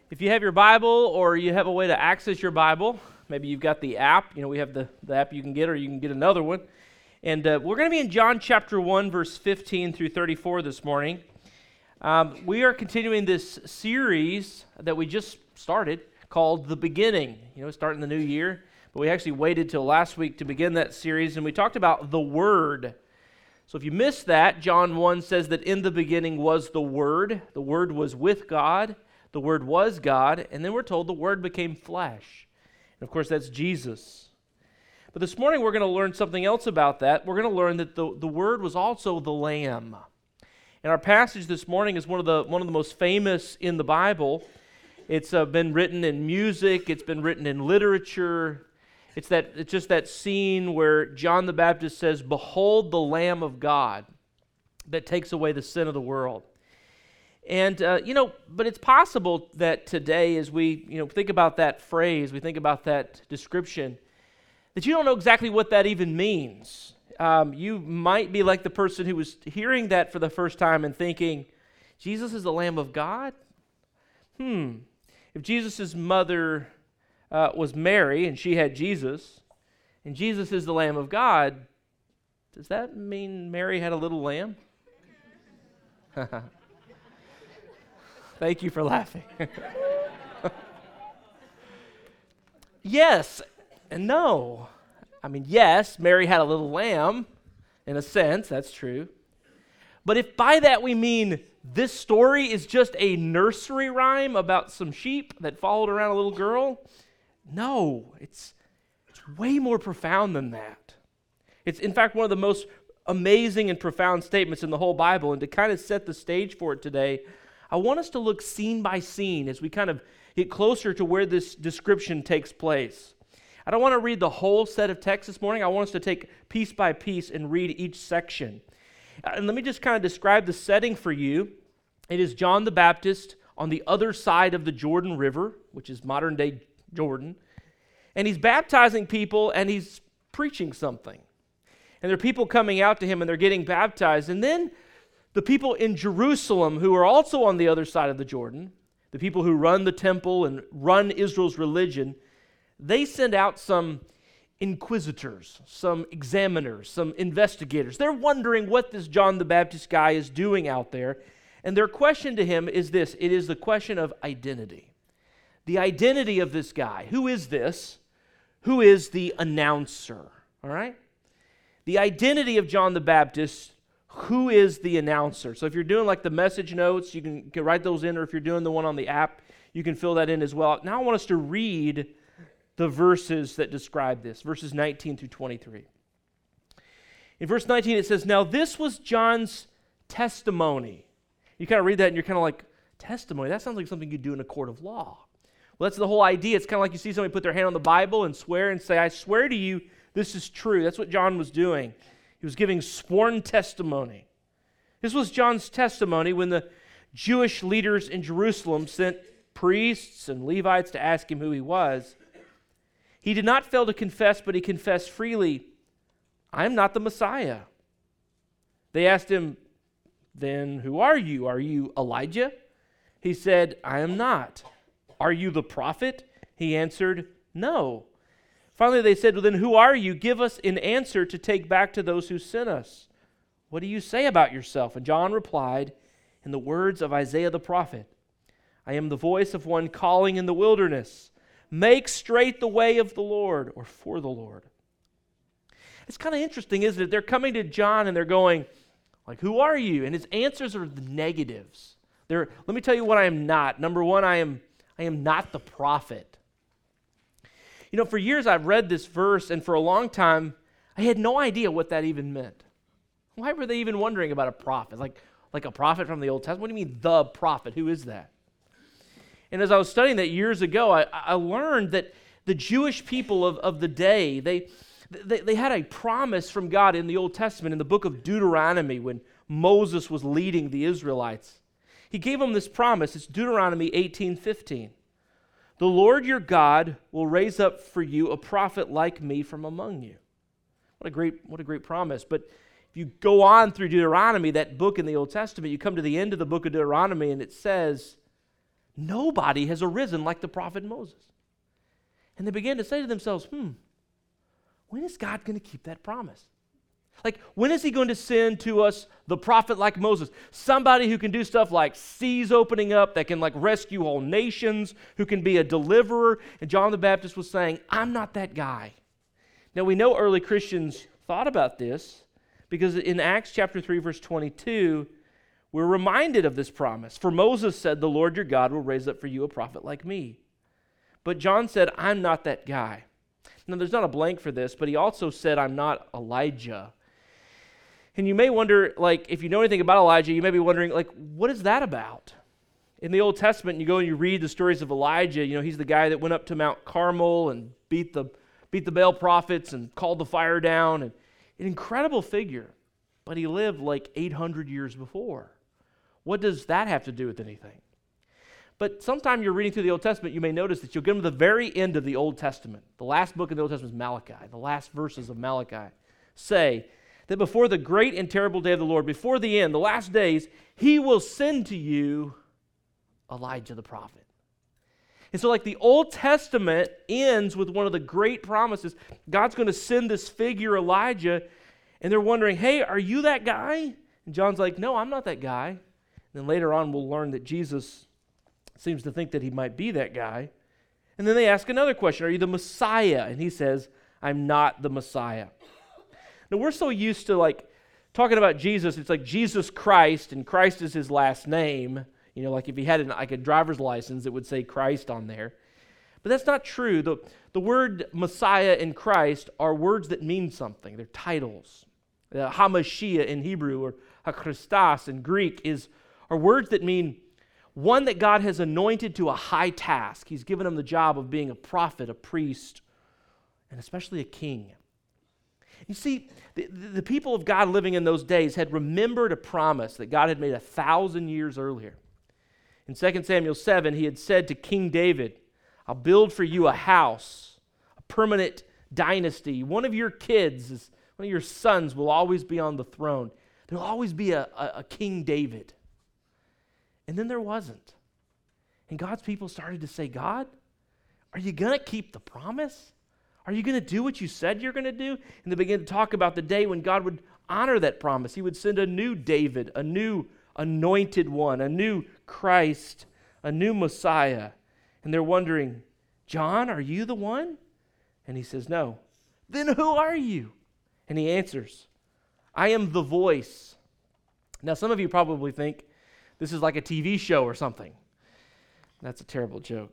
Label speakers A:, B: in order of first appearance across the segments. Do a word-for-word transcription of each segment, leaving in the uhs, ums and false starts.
A: If you have your Bible or you have a way to access your Bible, maybe you've got the app. You know, we have the, the app you can get, or you can get another one. And uh, we're going to be in John chapter one, verse fifteen through thirty-four this morning. Um, we are continuing this series that we just started called The Beginning. You know, starting the new year. But we actually waited till last week to begin that series, and we talked about the Word. So if you missed that, John one says that in the beginning was the Word. The Word was with God. The Word was God, and then we're told the Word became flesh. And of course, that's Jesus. But this morning, we're going to learn something else about that. We're going to learn that the, the Word was also the Lamb. And our passage this morning is one of the one of the most famous in the Bible. It's uh, been written in music. It's been written in literature. It's that it's just that scene where John the Baptist says, "Behold the Lamb of God that takes away the sin of the world." And, uh, you know, but it's possible that today as we, you know, think about that phrase, we think about that description, that you don't know exactly what that even means. Um, you might be like the person who was hearing that for the first time and thinking, Jesus is the Lamb of God? Hmm. If Jesus' mother uh, was Mary and she had Jesus, and Jesus is the Lamb of God, does that mean Mary had a little lamb? Thank you for laughing. Yes and no. I mean, yes, Mary had a little lamb, in a sense, that's true. But if by that we mean this story is just a nursery rhyme about some sheep that followed around a little girl, no, it's, it's way more profound than that. It's, in fact, one of the most amazing and profound statements in the whole Bible. And to kind of set the stage for it today, I want us to look scene by scene as we kind of get closer to where this description takes place. I don't want to read the whole set of text this morning. I want us to take piece by piece and read each section. And let me just kind of describe the setting for you. It is John the Baptist on the other side of the Jordan River, which is modern-day Jordan. And he's baptizing people, and he's preaching something. And there are people coming out to him, and they're getting baptized. And then the people in Jerusalem who are also on the other side of the Jordan, the people who run the temple and run Israel's religion, they send out some inquisitors, some examiners, some investigators. They're wondering what this John the Baptist guy is doing out there. And their question to him is this. It is the question of identity. The identity of this guy. Who is this? Who is the announcer? All right? The identity of John the Baptist. Who is the announcer? So if you're doing like the message notes, you can, you can write those in, or if you're doing the one on the app, you can fill that in as well. Now I want us to read the verses that describe this, verses nineteen through twenty-three. In verse nineteen it says, "Now this was John's testimony." You kind of read that and you're kind of like, testimony? That sounds like something you do in a court of law. Well, that's the whole idea. It's kind of like you see somebody put their hand on the Bible and swear and say, "I swear to you, this is true." That's what John was doing. He was giving sworn testimony. This was John's testimony when the Jewish leaders in Jerusalem sent priests and Levites to ask him who he was. He did not fail to confess, but he confessed freely, "I am not the Messiah." They asked him, "Then who are you? Are you Elijah?" He said, "I am not." "Are you the prophet?" He answered, "No." Finally, they said, "Well, then who are you? Give us an answer to take back to those who sent us. What do you say about yourself?" And John replied in the words of Isaiah the prophet, "I am the voice of one calling in the wilderness, make straight the way of the Lord," or for the Lord. It's kind of interesting, isn't it? They're coming to John and they're going, like, "Who are you?" And his answers are the negatives. They're, let me tell you what I am not. Number one, I am, I am not the prophet. You know, for years I've read this verse, and for a long time, I had no idea what that even meant. Why were they even wondering about a prophet? Like, like a prophet from the Old Testament? What do you mean, the prophet? Who is that? And as I was studying that years ago, I, I learned that the Jewish people of, of the day, they, they, they had a promise from God in the Old Testament, in the book of Deuteronomy, when Moses was leading the Israelites. He gave them this promise. It's Deuteronomy eighteen fifteen. "The Lord your God will raise up for you a prophet like me from among you." What a great, what a great promise. But if you go on through Deuteronomy, that book in the Old Testament, you come to the end of the book of Deuteronomy and it says, nobody has arisen like the prophet Moses. And they began to say to themselves, hmm, when is God going to keep that promise? Like, when is he going to send to us the prophet like Moses? Somebody who can do stuff like seas opening up, that can like rescue whole nations, who can be a deliverer. And John the Baptist was saying, I'm not that guy. Now, we know early Christians thought about this because in Acts chapter three, verse twenty-two, we're reminded of this promise. For Moses said, the Lord your God will raise up for you a prophet like me. But John said, I'm not that guy. Now, there's not a blank for this, but he also said, I'm not Elijah. And you may wonder, like, if you know anything about Elijah, you may be wondering, like, what is that about? In the Old Testament, you go and you read the stories of Elijah. You know, he's the guy that went up to Mount Carmel and beat the beat the Baal prophets and called the fire down. And an incredible figure, but he lived like eight hundred years before. What does that have to do with anything? But sometime you're reading through the Old Testament, you may notice that you'll get to the very end of the Old Testament. The last book of the Old Testament is Malachi. The last verses of Malachi say that before the great and terrible day of the Lord, before the end, the last days, he will send to you Elijah the prophet. And so like the Old Testament ends with one of the great promises. God's going to send this figure, Elijah, and they're wondering, hey, are you that guy? And John's like, no, I'm not that guy. And then later on, we'll learn that Jesus seems to think that he might be that guy. And then they ask another question, are you the Messiah? And he says, I'm not the Messiah. Now, we're so used to like talking about Jesus, it's like Jesus Christ, and Christ is his last name. You know, like if he had an, like a driver's license, it would say Christ on there. But that's not true. The, the word Messiah and Christ are words that mean something. They're titles. Uh, Hamashiach in Hebrew or HaChristos in Greek is are words that mean one that God has anointed to a high task. He's given him the job of being a prophet, a priest, and especially a king. You see, the, the people of God living in those days had remembered a promise that God had made a thousand years earlier. In Second Samuel seven, he had said to King David, I'll build for you a house, a permanent dynasty. One of your kids, is, one of your sons will always be on the throne. There will always be a, a, a King David. And then there wasn't. And God's people started to say, God, are you going to keep the promise? Are you going to do what you said you're going to do? And they began to talk about the day when God would honor that promise. He would send a new David, a new anointed one, a new Christ, a new Messiah. And they're wondering, John, are you the one? And he says, no. Then who are you? And he answers, I am the voice. Now, some of you probably think this is like a T V show or something. That's a terrible joke.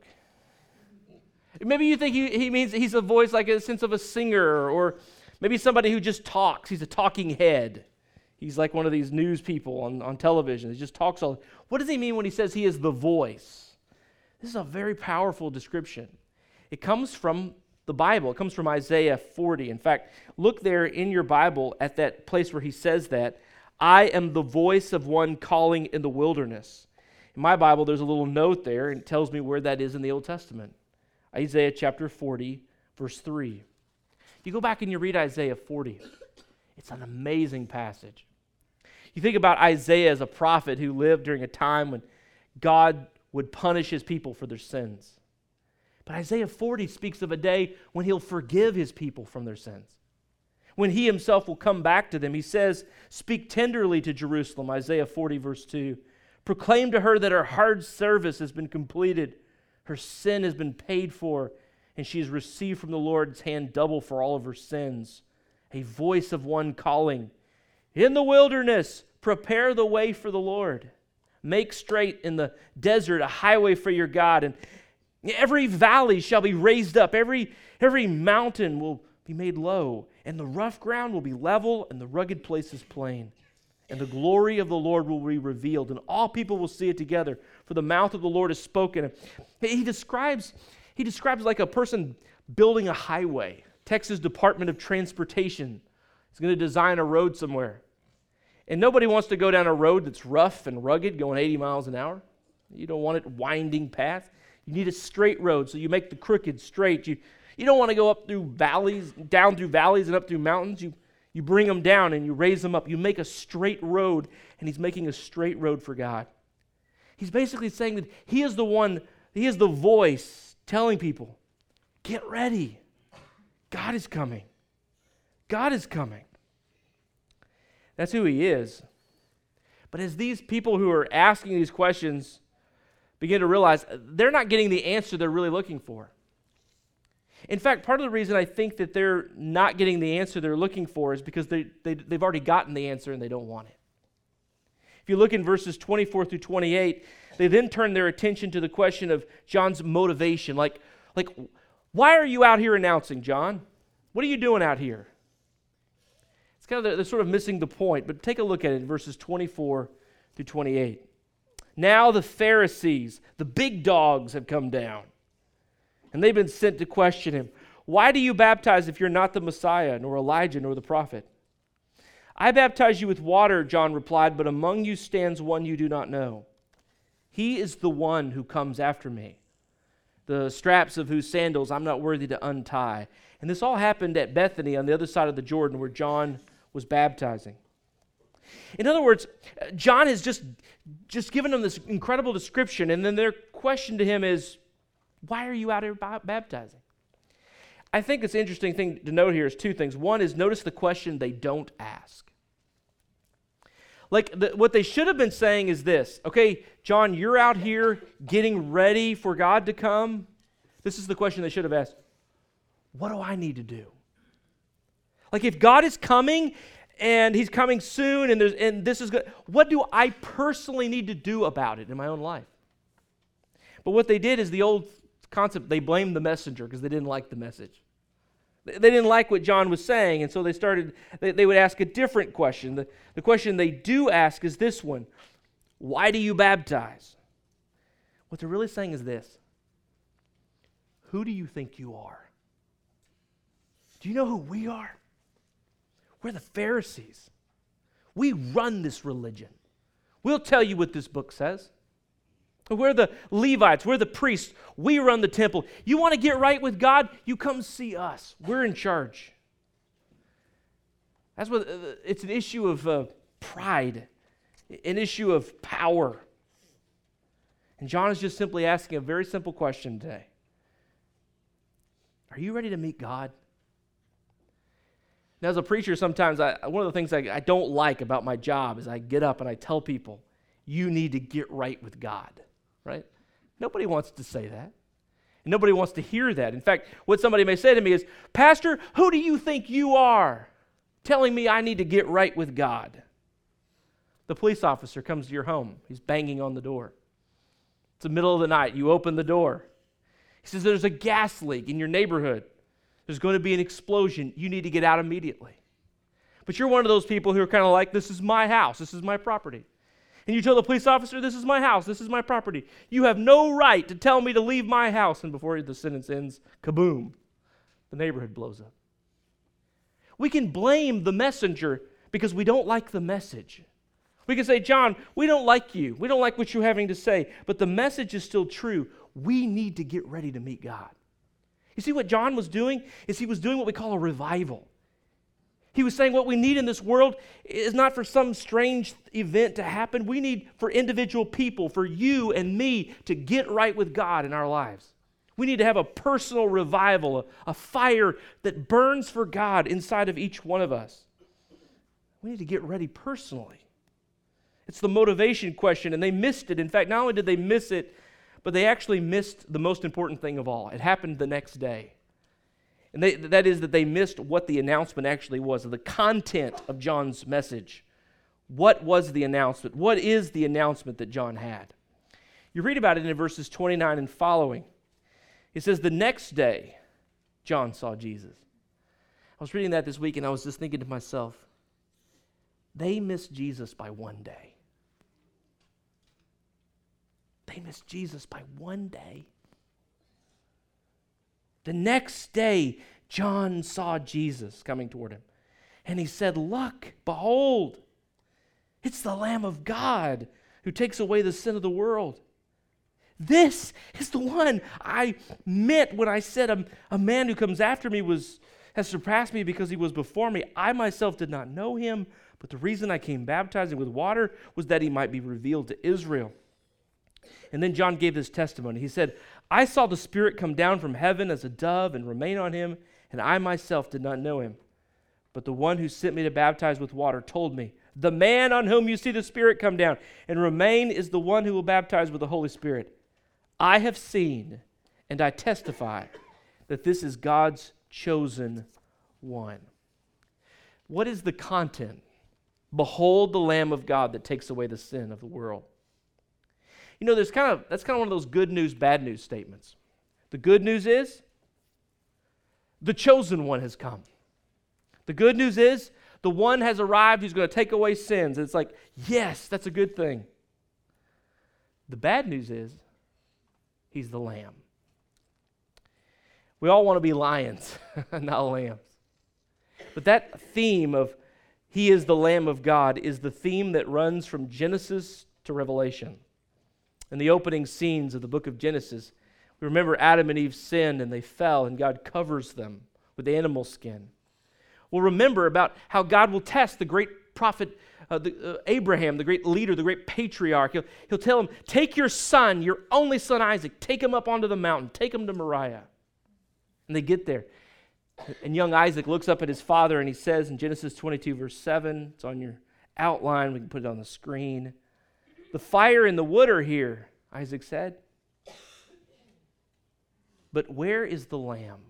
A: Maybe you think he, he means he's a voice like a sense of a singer, or maybe somebody who just talks. He's a talking head. He's like one of these news people on, on television. He just talks all. What does he mean when he says he is the voice? This is a very powerful description. It comes from the Bible. It comes from Isaiah forty. In fact, look there in your Bible at that place where he says that. I am the voice of one calling in the wilderness. In my Bible, there's a little note there, and it tells me where that is in the Old Testament. Isaiah chapter forty, verse three. You go back and you read Isaiah forty. It's an amazing passage. You think about Isaiah as a prophet who lived during a time when God would punish his people for their sins. But Isaiah forty speaks of a day when he'll forgive his people from their sins. When he himself will come back to them, he says, speak tenderly to Jerusalem, Isaiah forty, verse two. Proclaim to her that her hard service has been completed, her sin has been paid for, and she has received from the Lord's hand double for all of her sins. A voice of one calling, in the wilderness, prepare the way for the Lord. Make straight in the desert a highway for your God. And every valley shall be raised up. Every, every mountain will be made low. And the rough ground will be level, and the rugged places plain. And the glory of the Lord will be revealed, and all people will see it together, for the mouth of the Lord has spoken. He describes, he describes like a person building a highway. Texas Department of Transportation is going to design a road somewhere. And nobody wants to go down a road that's rough and rugged, going eighty miles an hour. You don't want it winding path. You need a straight road, so you make the crooked straight. You, you don't want to go up through valleys, down through valleys and up through mountains. You You bring them down and you raise them up. You make a straight road, and he's making a straight road for God. He's basically saying that he is the one, he is the voice telling people, get ready. God is coming. God is coming. That's who he is. But as these people who are asking these questions begin to realize, they're not getting the answer they're really looking for. In fact, part of the reason I think that they're not getting the answer they're looking for is because they, they, they've already gotten the answer and they don't want it. If you look in verses twenty-four through twenty-eight, they then turn their attention to the question of John's motivation. Like, like, why are you out here announcing, John? What are you doing out here? It's kind of, they're sort of missing the point, but take a look at it in verses twenty-four through twenty-eight. Now the Pharisees, the big dogs, have come down, and they've been sent to question him. Why do you baptize if you're not the Messiah, nor Elijah, nor the prophet? I baptize you with water, John replied, but among you stands one you do not know. He is the one who comes after me, the straps of whose sandals I'm not worthy to untie. And this all happened at Bethany on the other side of the Jordan where John was baptizing. In other words, John has just, just given them this incredible description, and then their question to him is, why are you out here baptizing? I think it's an interesting thing to note here is two things. One is notice the question they don't ask. Like the, what they should have been saying is this, okay, John, you're out here getting ready for God to come. This is the question they should have asked. What do I need to do? Like if God is coming and he's coming soon and there's and this is good, what do I personally need to do about it in my own life? But what they did is the old concept, they blamed the messenger because they didn't like the message. They didn't like what John was saying, and so they started, they, they would ask a different question. The, the question they do ask is this one: why do you baptize? What they're really saying is this: who do you think you are? Do you know who we are? We're the Pharisees. We run this religion. We'll tell you what this book says. We're the Levites. We're the priests. We run the temple. You want to get right with God? You come see us. We're in charge. That's what uh, it's an issue of uh, pride, an issue of power. And John is just simply asking a very simple question today. Are you ready to meet God? Now, as a preacher, sometimes I, one of the things I, I don't like about my job is I get up and I tell people, you need to get right with God. Right? Nobody wants to say that. And nobody wants to hear that. In fact, what somebody may say to me is, Pastor, who do you think you are telling me I need to get right with God? The police officer comes to your home. He's banging on the door. It's the middle of the night. You open the door. He says, there's a gas leak in your neighborhood. There's going to be an explosion. You need to get out immediately. But you're one of those people who are kind of like, this is my house. This is my property. And you tell the police officer, this is my house, this is my property. You have no right to tell me to leave my house. And before the sentence ends, kaboom, the neighborhood blows up. We can blame the messenger because we don't like the message. We can say, John, we don't like you. We don't like what you're having to say. But the message is still true. We need to get ready to meet God. You see what John was doing? Is he was doing what we call a revival. He was saying what we need in this world is not for some strange event to happen. We need for individual people, for you and me, to get right with God in our lives. We need to have a personal revival, a, a fire that burns for God inside of each one of us. We need to get ready personally. It's the motivation question, and they missed it. In fact, not only did they miss it, but they actually missed the most important thing of all. It happened the next day. And they, that is that they missed what the announcement actually was, the content of John's message. What was the announcement? What is the announcement that John had? You read about it in verses twenty-nine and following. It says, the next day, John saw Jesus. I was reading that this week, and I was just thinking to myself, they missed Jesus by one day. They missed Jesus by one day. The next day, John saw Jesus coming toward him. And he said, look, behold, it's the Lamb of God who takes away the sin of the world. This is the one I meant when I said a, a man who comes after me was has surpassed me because he was before me. I myself did not know him, but the reason I came baptizing with water was that he might be revealed to Israel. And then John gave this testimony. He said, I saw the Spirit come down from heaven as a dove and remain on him, and I myself did not know him. But the one who sent me to baptize with water told me, the man on whom you see the Spirit come down and remain is the one who will baptize with the Holy Spirit. I have seen and I testify that this is God's chosen one. What is the content? Behold the Lamb of God that takes away the sin of the world. You know, there's kind of that's kind of one of those good news, bad news statements. The good news is the chosen one has come. The good news is the one has arrived who's going to take away sins. And it's like, yes, that's a good thing. The bad news is he's the Lamb. We all want to be lions, not lambs. But that theme of he is the Lamb of God is the theme that runs from Genesis to Revelation. In the opening scenes of the book of Genesis, we remember Adam and Eve sinned and they fell, and God covers them with animal skin. We'll remember about how God will test the great prophet uh, the, uh, Abraham, the great leader, the great patriarch. He'll, he'll tell him, take your son, your only son Isaac, take him up onto the mountain, take him to Moriah. And they get there. And young Isaac looks up at his father and he says in Genesis twenty-two, verse seven, it's on your outline, we can put it on the screen. The fire and the wood are here, Isaac said. But where is the lamb?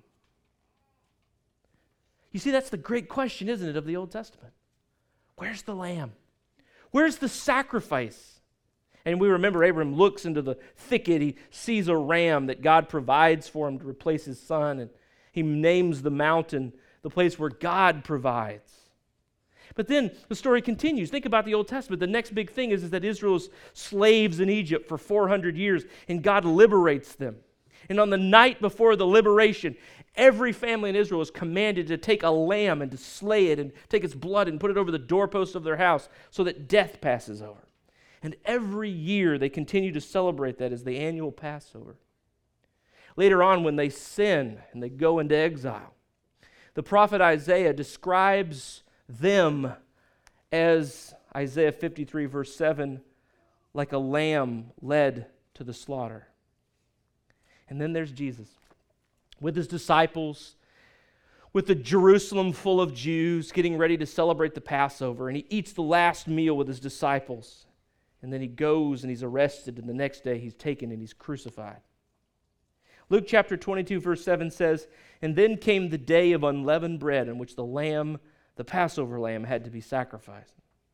A: You see, that's the great question, isn't it, of the Old Testament? Where's the lamb? Where's the sacrifice? And we remember Abraham looks into the thicket. He sees a ram that God provides for him to replace his son. And he names the mountain the place where God provides. But then the story continues. Think about the Old Testament. The next big thing is, is that Israel's slaves in Egypt for four hundred years, and God liberates them. And on the night before the liberation, every family in Israel is commanded to take a lamb and to slay it and take its blood and put it over the doorpost of their house so that death passes over. And every year they continue to celebrate that as the annual Passover. Later on, when they sin and they go into exile, the prophet Isaiah describes them as, Isaiah fifty-three, verse seven, like a lamb led to the slaughter. And then there's Jesus with his disciples, with the Jerusalem full of Jews getting ready to celebrate the Passover, and he eats the last meal with his disciples. And then he goes and he's arrested, and the next day he's taken and he's crucified. Luke chapter twenty-two, verse seven says, and then came the day of unleavened bread in which the lamb, the Passover lamb, had to be sacrificed.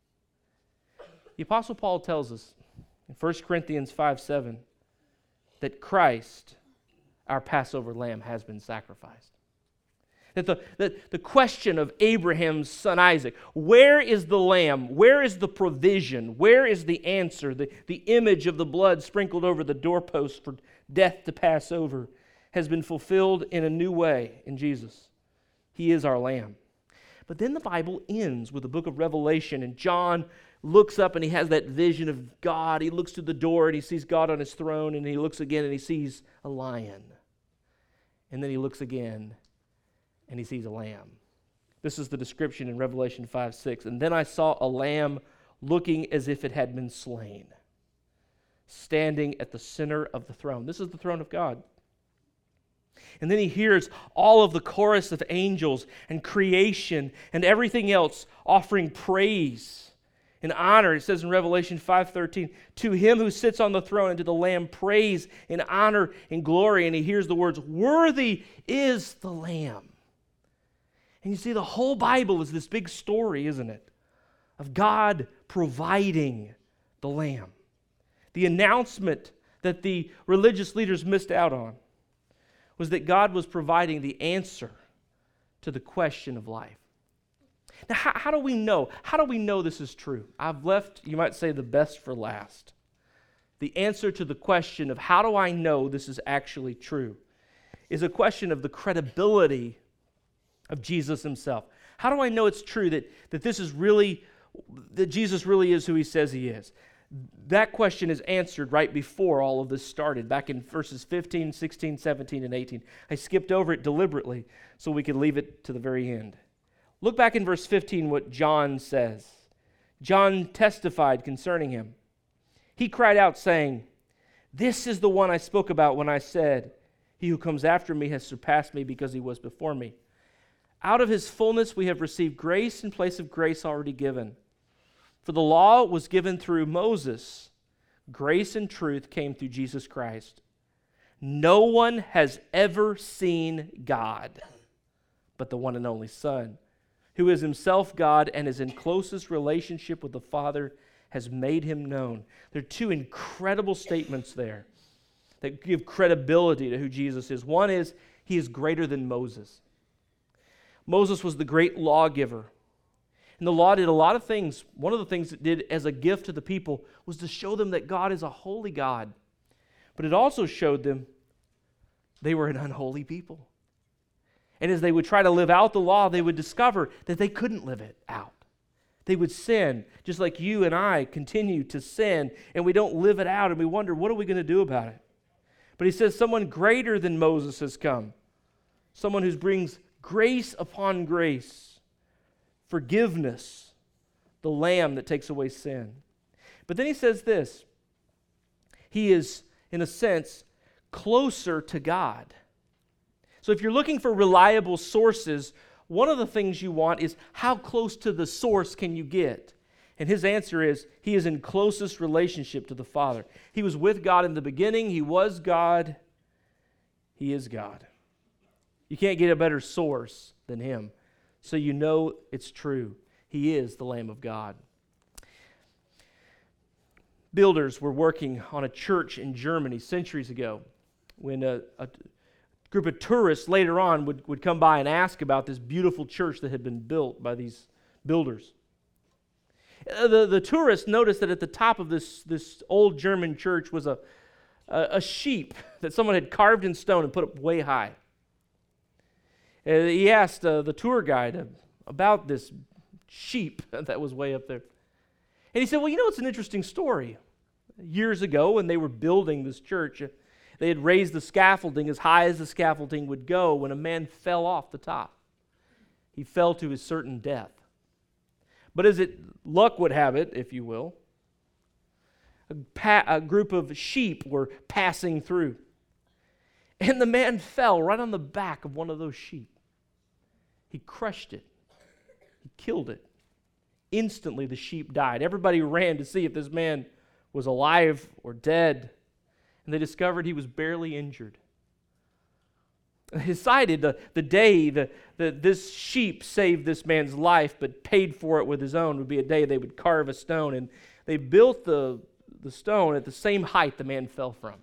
A: The Apostle Paul tells us in First Corinthians five seven that Christ, our Passover lamb, has been sacrificed. That the, that the question of Abraham's son Isaac, where is the lamb? Where is the provision? Where is the answer? The, the image of the blood sprinkled over the doorpost for death to pass over has been fulfilled in a new way in Jesus. He is our lamb. But then the Bible ends with the book of Revelation, and John looks up and he has that vision of God. He looks through the door and he sees God on his throne, and he looks again and he sees a lion. And then he looks again and he sees a lamb. This is the description in Revelation five six. And then I saw a lamb looking as if it had been slain, standing at the center of the throne. This is the throne of God. And then he hears all of the chorus of angels and creation and everything else offering praise and honor. It says in Revelation five thirteen, to him who sits on the throne and to the Lamb praise and honor and glory. And he hears the words, worthy is the Lamb. And you see, the whole Bible is this big story, isn't it? Of God providing the Lamb. The announcement that the religious leaders missed out on was that God was providing the answer to the question of life. Now, how, how do we know? How do we know this is true? I've left, you might say, the best for last. The answer to the question of how do I know this is actually true is a question of the credibility of Jesus himself. How do I know it's true that, that this is really, that Jesus really is who he says he is? That question is answered right before all of this started, back in verses fifteen, sixteen, seventeen, and eighteen. I skipped over it deliberately so we could leave it to the very end. Look back in verse fifteen what John says. John testified concerning him. He cried out saying, This is the one I spoke about when I said, he who comes after me has surpassed me because he was before me. Out of his fullness we have received grace in place of grace already given. For the law was given through Moses. Grace and truth came through Jesus Christ. No one has ever seen God but the one and only Son, who is himself God and is in closest relationship with the Father, has made him known. There are two incredible statements there that give credibility to who Jesus is. One is, he is greater than Moses. Moses was the great lawgiver. And the law did a lot of things. One of the things it did as a gift to the people was to show them that God is a holy God. But it also showed them they were an unholy people. And as they would try to live out the law, they would discover that they couldn't live it out. They would sin, just like you and I continue to sin, and we don't live it out, and we wonder, what are we going to do about it? But he says someone greater than Moses has come, someone who brings grace upon grace, forgiveness, the Lamb that takes away sin. But then he says this, he is, in a sense, closer to God. So if you're looking for reliable sources, one of the things you want is how close to the source can you get? And his answer is, he is in closest relationship to the Father. He was with God in the beginning. He was God. He is God. You can't get a better source than him. So you know it's true. He is the Lamb of God. Builders were working on a church in Germany centuries ago when a, a group of tourists later on would, would come by and ask about this beautiful church that had been built by these builders. The, the tourists noticed that at the top of this, this old German church was a, a, a sheep that someone had carved in stone and put up way high. And he asked uh, the tour guide about this sheep that was way up there. And he said, well, you know, it's an interesting story. Years ago, when they were building this church, they had raised the scaffolding as high as the scaffolding would go when a man fell off the top. He fell to his certain death. But as it luck would have it, if you will, a, pa- a group of sheep were passing through. And the man fell right on the back of one of those sheep. He crushed it. He killed it. Instantly, the sheep died. Everybody ran to see if this man was alive or dead. And they discovered he was barely injured. They decided the, the day the, the, this sheep saved this man's life but paid for it with his own would be a day they would carve a stone. And they built the, the stone at the same height the man fell from.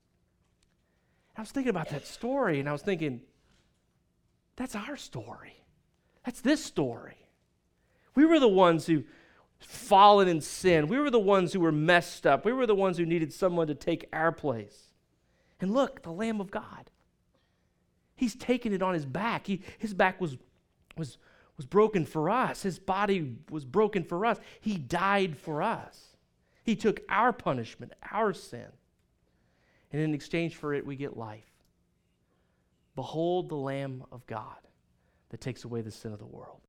A: I was thinking about that story, and I was thinking, that's our story. That's this story. We were the ones who fallen in sin. We were the ones who were messed up. We were the ones who needed someone to take our place. And look, the Lamb of God. He's taken it on his back. He, his back was, was, was broken for us. His body was broken for us. He died for us. He took our punishment, our sin. And in exchange for it, we get life. Behold the Lamb of God that takes away the sin of the world.